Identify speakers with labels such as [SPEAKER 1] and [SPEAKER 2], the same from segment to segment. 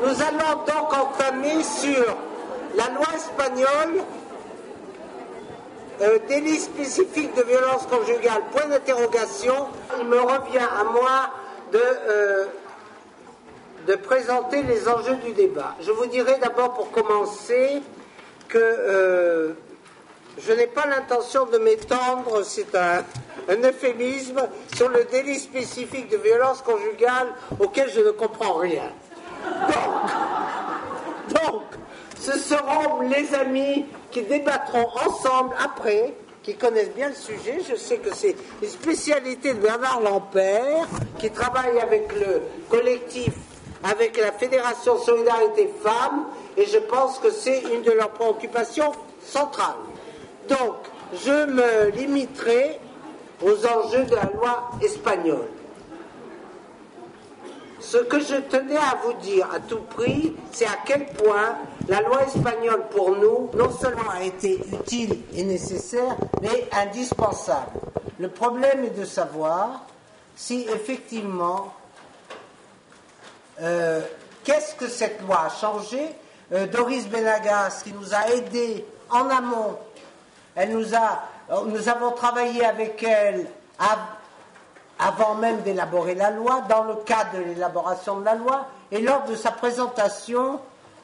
[SPEAKER 1] Nous allons donc entamer sur la loi espagnole, délit spécifique de violence conjugale, point d'interrogation. Il me revient à moi de présenter les enjeux du débat. Je vous dirai d'abord pour commencer que je n'ai pas l'intention de m'étendre, c'est un euphémisme, sur le délit spécifique de violence conjugale auquel je ne comprends rien. Donc, ce seront les amis qui débattront ensemble après, qui connaissent bien le sujet. Je sais que c'est une spécialité de Bernard Lampert, qui travaille avec le collectif, avec la Fédération Solidarité Femmes, et je pense que c'est une de leurs préoccupations centrales. Donc, je me limiterai aux enjeux de la loi espagnole. Ce que je tenais à vous dire à tout prix, c'est à quel point la loi espagnole pour nous, non seulement a été utile et nécessaire, mais indispensable. Le problème est de savoir si effectivement, qu'est-ce que cette loi a changé. Doris Benagas, qui nous a aidés en amont, nous avons travaillé avec elle avant même d'élaborer la loi, dans le cadre de l'élaboration de la loi, et lors de sa présentation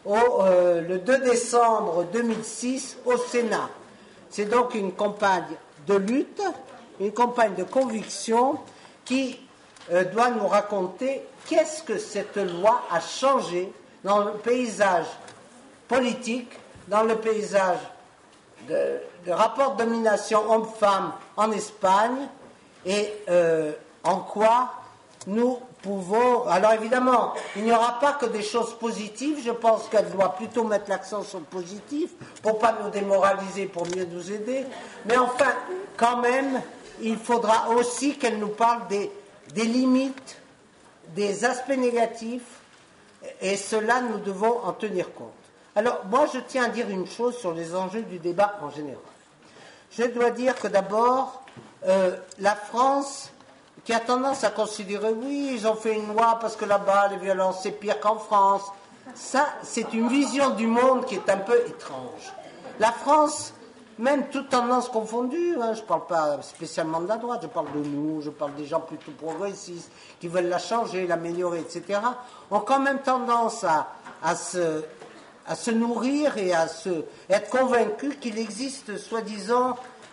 [SPEAKER 1] le 2 décembre 2006 au Sénat. C'est donc une campagne de lutte, une campagne de conviction qui doit nous raconter qu'est-ce que cette loi a changé dans le paysage politique, dans le paysage de rapport de domination homme-femme en Espagne, et en quoi nous pouvons... Alors évidemment, il n'y aura pas que des choses positives, je pense qu'elle doit plutôt mettre l'accent sur le positif, pour ne pas nous démoraliser, pour mieux nous aider, mais enfin, quand même, il faudra aussi qu'elle nous parle des limites, des aspects négatifs, et cela, nous devons en tenir compte. Alors, moi, je tiens à dire une chose sur les enjeux du débat en général. Je dois dire que d'abord, la France, qui a tendance à considérer, oui, ils ont fait une loi parce que là-bas, les violences, c'est pire qu'en France. Ça, c'est une vision du monde qui est un peu étrange. La France, même toutes tendances confondues, je ne parle pas spécialement de la droite, je parle de nous, je parle des gens plutôt progressistes, qui veulent la changer, l'améliorer, etc., ont quand même tendance à se nourrir et à être convaincus qu'il existe, soi-disant,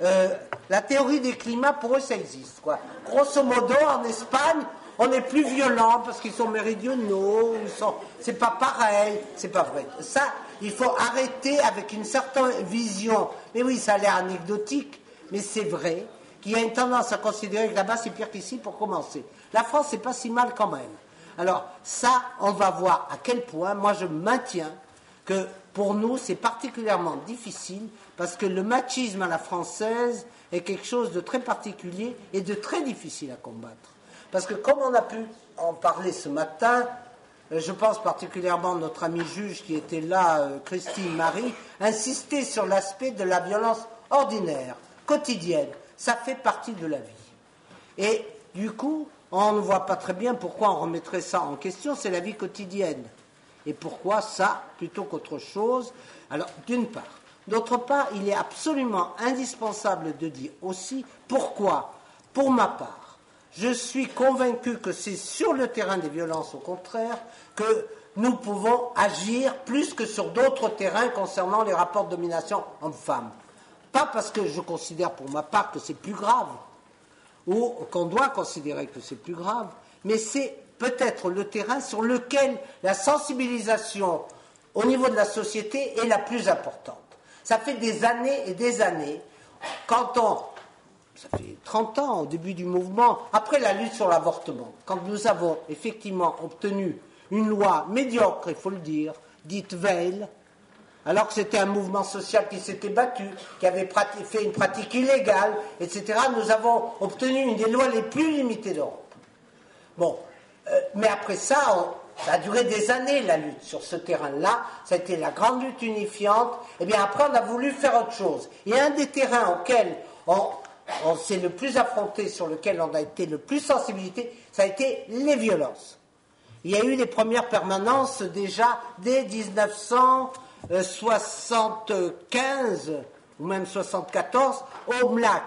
[SPEAKER 1] la théorie des climats, pour eux, ça existe, quoi. Grosso modo, en Espagne, on est plus violent parce qu'ils sont méridionaux, c'est pas pareil, c'est pas vrai. Ça, il faut arrêter avec une certaine vision. Mais oui, ça a l'air anecdotique, mais c'est vrai qu'il y a une tendance à considérer que là-bas, c'est pire qu'ici pour commencer. La France, c'est pas si mal quand même. Alors, ça, on va voir à quel point, moi, je maintiens que pour nous, c'est particulièrement difficile parce que le machisme à la française est quelque chose de très particulier et de très difficile à combattre. Parce que comme on a pu en parler ce matin, je pense particulièrement à notre amie juge qui était là, Christine Marie, insister sur l'aspect de la violence ordinaire, quotidienne. Ça fait partie de la vie. Et du coup, on ne voit pas très bien pourquoi on remettrait ça en question, c'est la vie quotidienne. Et pourquoi ça plutôt qu'autre chose? Alors, d'une part. D'autre part, il est absolument indispensable de dire aussi pourquoi, pour ma part, je suis convaincu que c'est sur le terrain des violences, au contraire, que nous pouvons agir plus que sur d'autres terrains concernant les rapports de domination hommes-femmes. Pas parce que je considère pour ma part que c'est plus grave, ou qu'on doit considérer que c'est plus grave, mais c'est peut-être le terrain sur lequel la sensibilisation au niveau de la société est la plus importante. Ça fait des années et des années, ça fait 30 ans au début du mouvement, après la lutte sur l'avortement, quand nous avons effectivement obtenu une loi médiocre, il faut le dire, dite Veil, alors que c'était un mouvement social qui s'était battu, qui avait fait une pratique illégale, etc., nous avons obtenu une des lois les plus limitées d'Europe. Bon, mais après ça, ça a duré des années la lutte sur ce terrain-là, ça a été la grande lutte unifiante, et bien après on a voulu faire autre chose. Et un des terrains auxquels on s'est le plus affronté, sur lequel on a été le plus sensibilité, ça a été les violences. Il y a eu les premières permanences déjà dès 1975 ou même 74 au MLAC,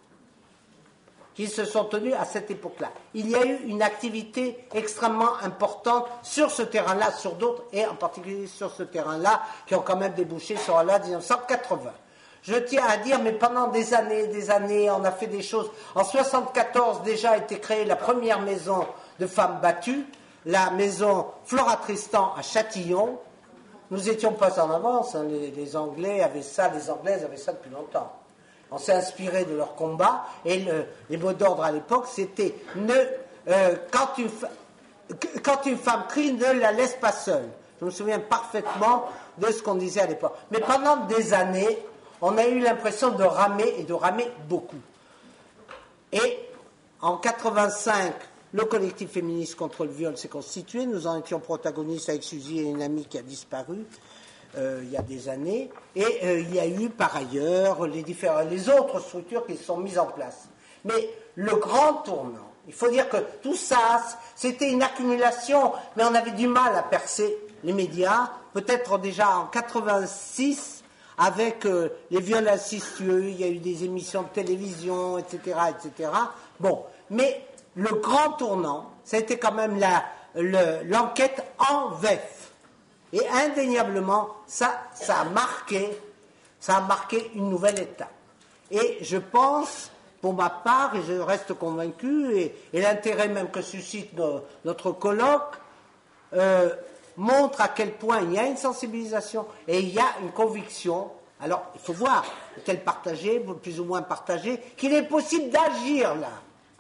[SPEAKER 1] qui se sont tenus à cette époque-là. Il y a eu une activité extrêmement importante sur ce terrain-là, sur d'autres, et en particulier sur ce terrain-là, qui ont quand même débouché sur la 1980. Je tiens à dire, mais pendant des années, on a fait des choses. En 1974, déjà a été créée la première maison de femmes battues, la maison Flora Tristan à Châtillon. Nous n'étions pas en avance, hein. Les Anglais avaient ça, les Anglaises avaient ça depuis longtemps. On s'est inspiré de leur combat, et les mots d'ordre à l'époque, c'était quand une femme crie, ne la laisse pas seule. Je me souviens parfaitement de ce qu'on disait à l'époque. Mais pendant des années, on a eu l'impression de ramer, et de ramer beaucoup. Et en 85, le collectif féministe contre le viol s'est constitué. Nous en étions protagonistes avec Suzy et une amie qui a disparu il y a des années. Et il y a eu par ailleurs les autres structures qui se sont mises en place. Mais le grand tournant, il faut dire que tout ça, c'était une accumulation, mais on avait du mal à percer les médias. Peut-être déjà en 86, avec les viols incestueux, il y a eu des émissions de télévision, etc., etc. Bon, mais le grand tournant, ça a été quand même l'enquête en VEF. Et indéniablement, ça a marqué une nouvelle étape. Et je pense, pour ma part, et je reste convaincu, et l'intérêt même que suscite notre colloque, montre à quel point il y a une sensibilisation et il y a une conviction. Alors, il faut voir, est-elle partagée, plus ou moins partagée, qu'il est possible d'agir là.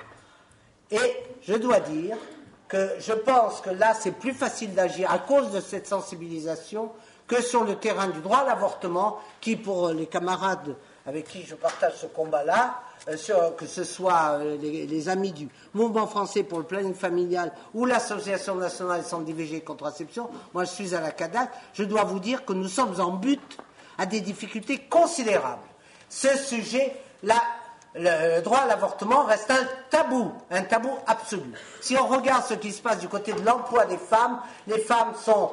[SPEAKER 1] Et je dois dire que je pense que là, c'est plus facile d'agir à cause de cette sensibilisation que sur le terrain du droit à l'avortement, qui, pour les camarades avec qui je partage ce combat-là, que ce soit les amis du Mouvement français pour le planning familial ou l'Association nationale sans d'IVG et contraception, moi je suis à la CADAC, je dois vous dire que nous sommes en but à des difficultés considérables. Ce sujet, le droit à l'avortement reste un tabou absolu. Si on regarde ce qui se passe du côté de l'emploi des femmes, les femmes sont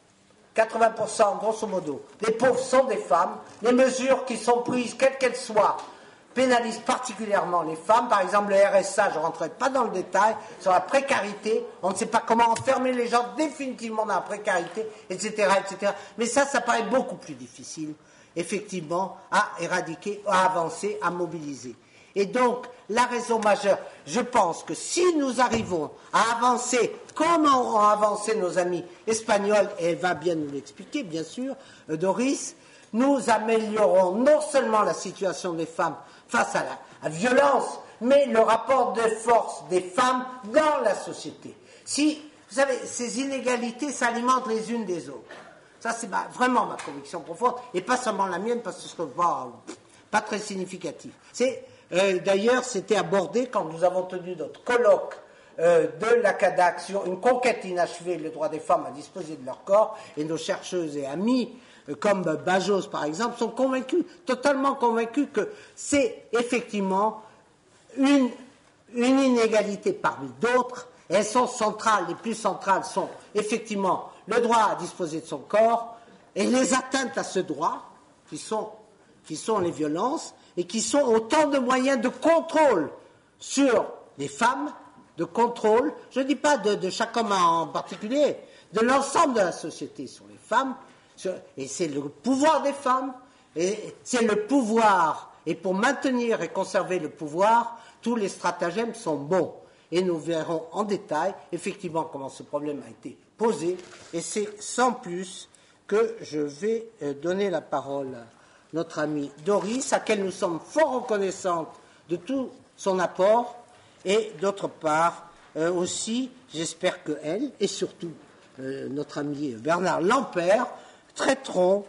[SPEAKER 1] 80%, grosso modo, les pauvres sont des femmes. Les mesures qui sont prises, quelles qu'elles soient, pénalisent particulièrement les femmes. Par exemple, le RSA, je ne rentrerai pas dans le détail, sur la précarité. On ne sait pas comment enfermer les gens définitivement dans la précarité, etc., etc. Mais ça paraît beaucoup plus difficile, effectivement, à éradiquer, à avancer, à mobiliser. Et donc, la raison majeure, je pense que si nous arrivons à avancer comme ont avancé nos amis espagnols, et elle va bien nous l'expliquer, bien sûr, Doris, nous améliorons non seulement la situation des femmes face à la violence, mais le rapport de force des femmes dans la société. Si, vous savez, ces inégalités s'alimentent les unes des autres. Ça, c'est vraiment ma conviction profonde, et pas seulement la mienne, parce que ce n'est pas très significatif. D'ailleurs, c'était abordé quand nous avons tenu notre colloque de la CADAC sur une conquête inachevée, le droit des femmes à disposer de leur corps, et nos chercheuses et amis, comme Bajos par exemple, sont convaincus, totalement convaincus que c'est effectivement une inégalité parmi d'autres, et elles sont centrales, les plus centrales sont effectivement le droit à disposer de son corps, et les atteintes à ce droit, qui sont les violences, et qui sont autant de moyens de contrôle sur les femmes, de contrôle, je ne dis pas de chaque homme en particulier, de l'ensemble de la société sur les femmes, et c'est le pouvoir des femmes, et c'est le pouvoir, et pour maintenir et conserver le pouvoir, tous les stratagèmes sont bons. Et nous verrons en détail, effectivement, comment ce problème a été posé, et c'est sans plus que je vais donner la parole à notre amie Doris, à laquelle nous sommes fort reconnaissantes de tout son apport, et d'autre part aussi, j'espère qu'elle, et surtout notre ami Bernard Lampert, traiteront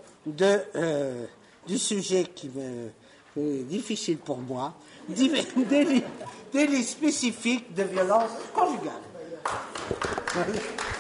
[SPEAKER 1] du sujet qui est difficile pour moi, délits spécifiques de violence conjugale.